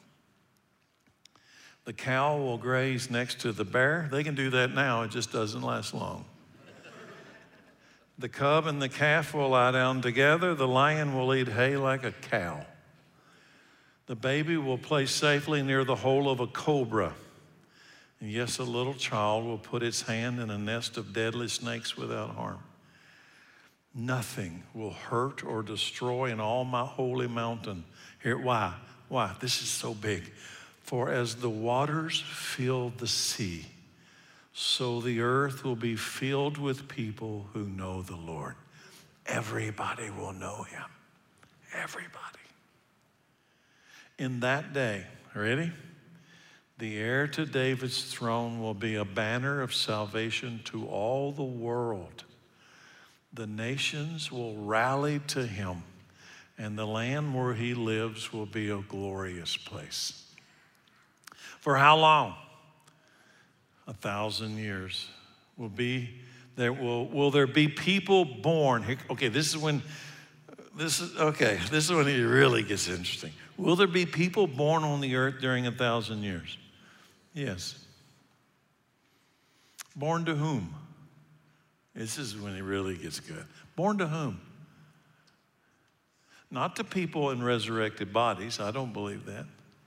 The cow will graze next to the bear. They can do that now. It just doesn't last long. The cub and the calf will lie down together. The lion will eat hay like a cow. The baby will play safely near the hole of a cobra. And yes, a little child will put its hand in a nest of deadly snakes without harm. Nothing will hurt or destroy in all my holy mountain. Here, why? Why? This is so big. For as the waters fill the sea, so the earth will be filled with people who know the Lord. Everybody will know him. Everybody. In that day, ready? The heir to David's throne will be a banner of salvation to all the world. The nations will rally to him, and the land where he lives will be a glorious place. For how long? 1,000 years. Will there be people born? Okay, this is when it really gets interesting. Will there be people born on the earth during 1,000 years? Yes. Born to whom? This is when it really gets good. Born to whom? Not to people in resurrected bodies. I don't believe that.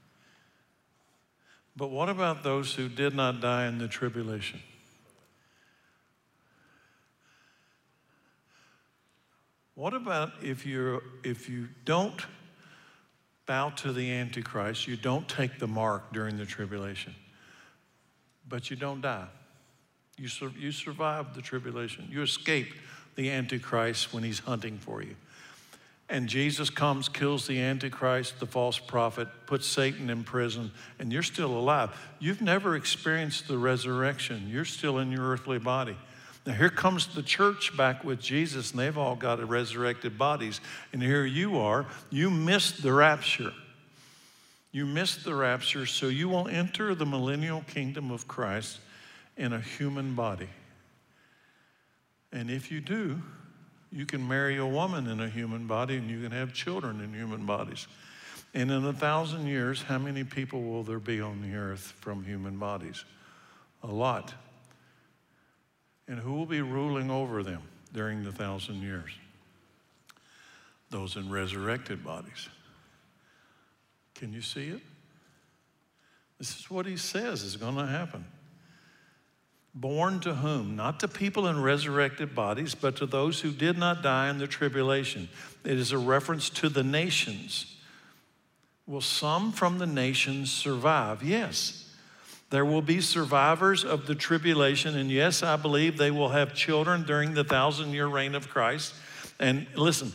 But what about those who did not die in the tribulation? What about if you don't bow to the Antichrist, you don't take the mark during the tribulation, but you don't die? You survive the tribulation. You escape the Antichrist when he's hunting for you. And Jesus comes, kills the Antichrist, the false prophet, puts Satan in prison, and you're still alive. You've never experienced the resurrection. You're still in your earthly body. Now here comes the church back with Jesus, and they've all got resurrected bodies. And here you are. You missed the rapture. You missed the rapture, so you will enter the millennial kingdom of Christ in a human body. And if you do, you can marry a woman in a human body, and you can have children in human bodies. And in 1,000 years, how many people will there be on the earth from human bodies? A lot. And who will be ruling over them during the 1,000 years? Those in resurrected bodies. Can you see it? This is what he says is going to happen. Born to whom? Not to people in resurrected bodies, but to those who did not die in the tribulation. It is a reference to the nations. Will some from the nations survive? Yes. There will be survivors of the tribulation, and yes, I believe they will have children during the 1,000-year reign of Christ. And listen,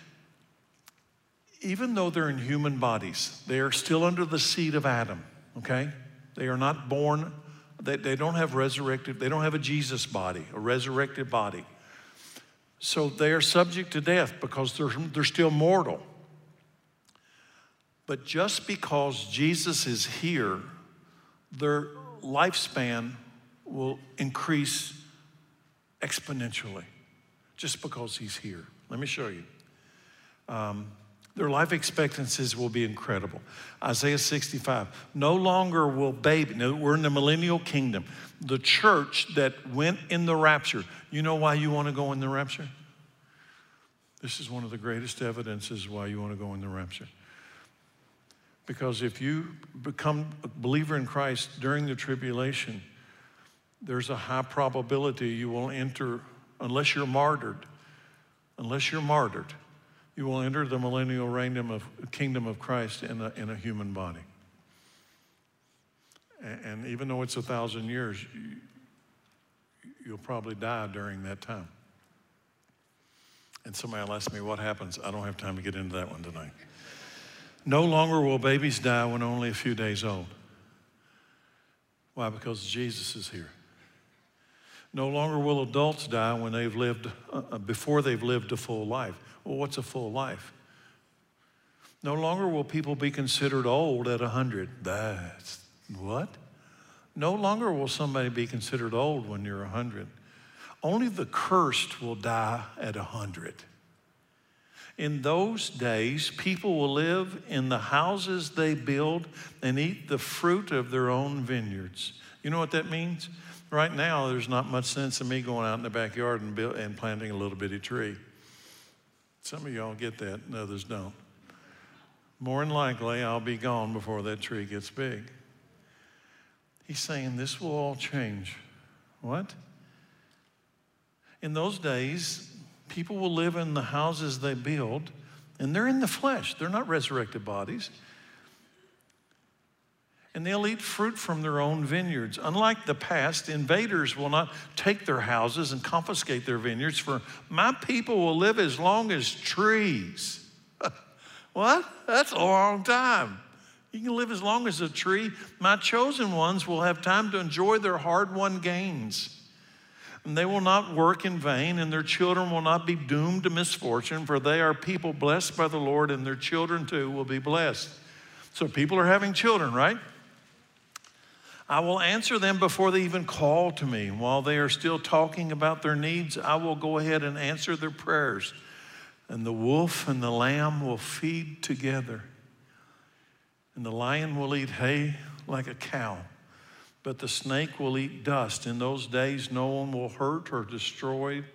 even though they're in human bodies, they are still under the seed of Adam, okay? They are not born, they don't have resurrected, they don't have a Jesus body, a resurrected body. So they are subject to death because they're still mortal. But just because Jesus is here, their lifespan will increase exponentially just because he's here. Let me show you. Their life expectancies will be incredible. Isaiah 65, no longer will baby, no, we're in the millennial kingdom. The church that went in the rapture, you know why you want to go in the rapture? This is one of the greatest evidences why you want to go in the rapture. Because if you become a believer in Christ during the tribulation, there's a high probability you will enter, unless you're martyred, you will enter the millennial kingdom of Christ in a human body. And even though it's 1,000 years, you'll probably die during that time. And somebody will ask me what happens. I don't have time to get into that one tonight. No longer will babies die when only a few days old. Why? Because Jesus is here. No longer will adults die when they've lived, before they've lived a full life. Well, what's a full life? No longer will people be considered old at 100. That's what? No longer will somebody be considered old when you're 100. Only the cursed will die at 100. In those days, people will live in the houses they build and eat the fruit of their own vineyards. You know what that means? Right now, there's not much sense in me going out in the backyard and planting a little bitty tree. Some of y'all get that, and others don't. More than likely, I'll be gone before that tree gets big. He's saying this will all change. What? In those days, people will live in the houses they build, and they're in the flesh. They're not resurrected bodies. And they'll eat fruit from their own vineyards. Unlike the past, invaders will not take their houses and confiscate their vineyards, for my people will live as long as trees. What? That's a long time. You can live as long as a tree. My chosen ones will have time to enjoy their hard-won gains. And they will not work in vain, and their children will not be doomed to misfortune, for they are people blessed by the Lord, and their children too will be blessed. So people are having children, right? I will answer them before they even call to me. While they are still talking about their needs, I will go ahead and answer their prayers. And the wolf and the lamb will feed together. And the lion will eat hay like a cow, but the snake will eat dust. In those days, no one will be hurt or destroyed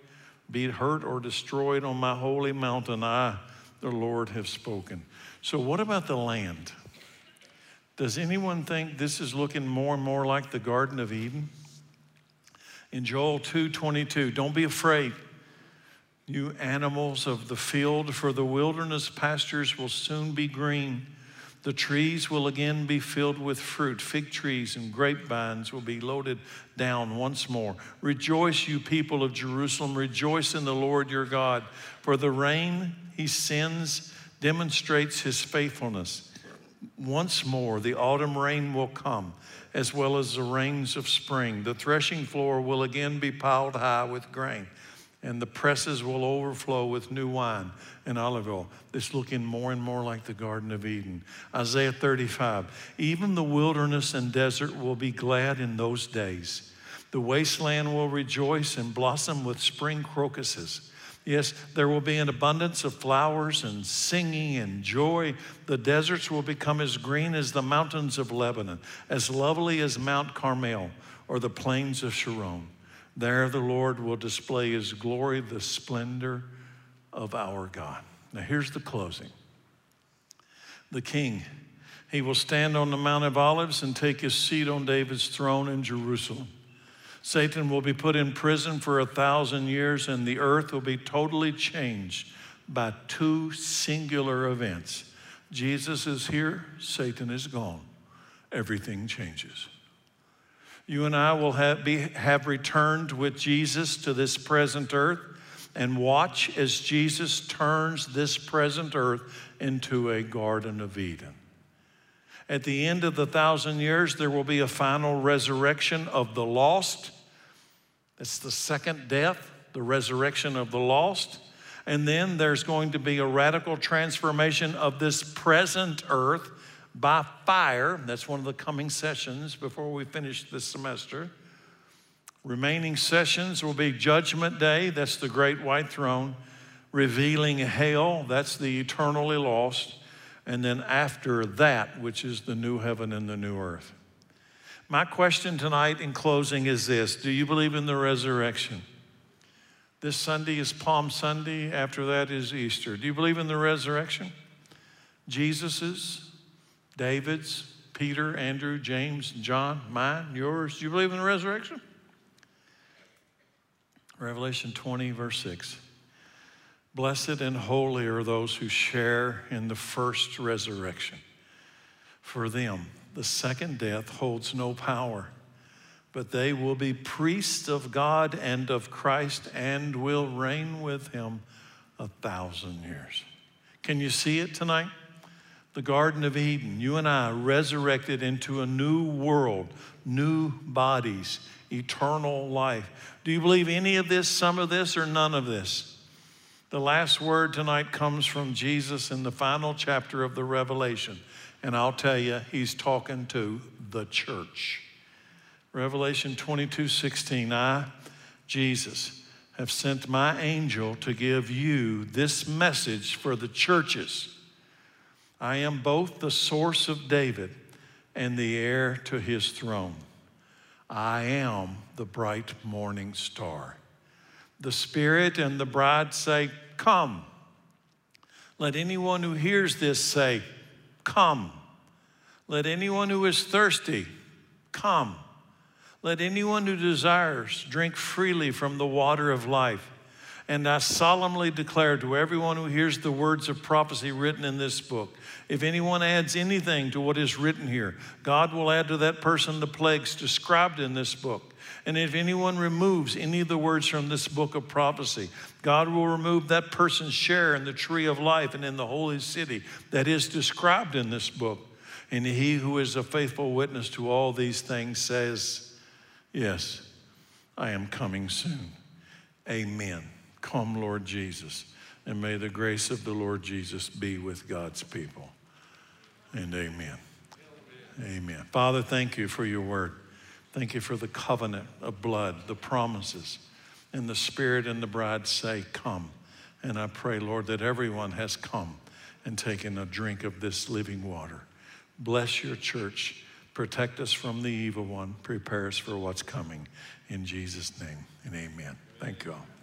on my holy mountain. I, the Lord, have spoken. So what about the land? Does anyone think this is looking more and more like the Garden of Eden? In Joel 2:22, don't be afraid. You animals of the field, for the wilderness pastures will soon be green. The trees will again be filled with fruit. Fig trees and grapevines will be loaded down once more. Rejoice, you people of Jerusalem. Rejoice in the Lord your God. For the rain he sends demonstrates his faithfulness. Once more, the autumn rain will come, as well as the rains of spring. The threshing floor will again be piled high with grain, and the presses will overflow with new wine and olive oil. It's looking more and more like the Garden of Eden. Isaiah 35, even the wilderness and desert will be glad in those days. The wasteland will rejoice and blossom with spring crocuses. Yes, there will be an abundance of flowers and singing and joy. The deserts will become as green as the mountains of Lebanon, as lovely as Mount Carmel or the plains of Sharon. There the Lord will display his glory, the splendor of our God. Now here's the closing. The king, he will stand on the Mount of Olives and take his seat on David's throne in Jerusalem. Satan will be put in prison for 1,000 years, and the earth will be totally changed by two singular events. Jesus is here, Satan is gone. Everything changes. You and I will have returned with Jesus to this present earth, and watch as Jesus turns this present earth into a Garden of Eden. At the end of the 1,000 years, there will be a final resurrection of the lost. It's the second death, the resurrection of the lost. And then there's going to be a radical transformation of this present earth by fire. That's one of the coming sessions before we finish this semester. Remaining sessions will be Judgment Day, that's the great white throne. Revealing hell, that's the eternally lost. And then after that, which is the new heaven and the new earth. My question tonight in closing is this: do you believe in the resurrection? This Sunday is Palm Sunday. After that is Easter. Do you believe in the resurrection? Jesus's, David's, Peter, Andrew, James, John, mine, yours. Do you believe in the resurrection? Revelation 20, verse 6. Blessed and holy are those who share in the first resurrection. For them, the second death holds no power, but they will be priests of God and of Christ and will reign with him 1,000 years. Can you see it tonight? The Garden of Eden, you and I resurrected into a new world, new bodies, eternal life. Do you believe any of this, some of this, or none of this? The last word tonight comes from Jesus in the final chapter of the Revelation. And I'll tell you, he's talking to the church. Revelation 22:16, I, Jesus, have sent my angel to give you this message for the churches. I am both the source of David and the heir to his throne. I am the bright morning star. The Spirit and the bride say, come. Let anyone who hears this say, come. Let anyone who is thirsty, come. Let anyone who desires drink freely from the water of life. And I solemnly declare to everyone who hears the words of prophecy written in this book, if anyone adds anything to what is written here, God will add to that person the plagues described in this book. And if anyone removes any of the words from this book of prophecy, God will remove that person's share in the tree of life and in the holy city that is described in this book. And he who is a faithful witness to all these things says, yes, I am coming soon. Amen. Come, Lord Jesus, and may the grace of the Lord Jesus be with God's people. And amen. Amen. Father, thank you for your word. Thank you for the covenant of blood, the promises, and the Spirit and the bride say, come. And I pray, Lord, that everyone has come and taken a drink of this living water. Bless your church. Protect us from the evil one. Prepare us for what's coming. In Jesus' name and amen. Thank you all.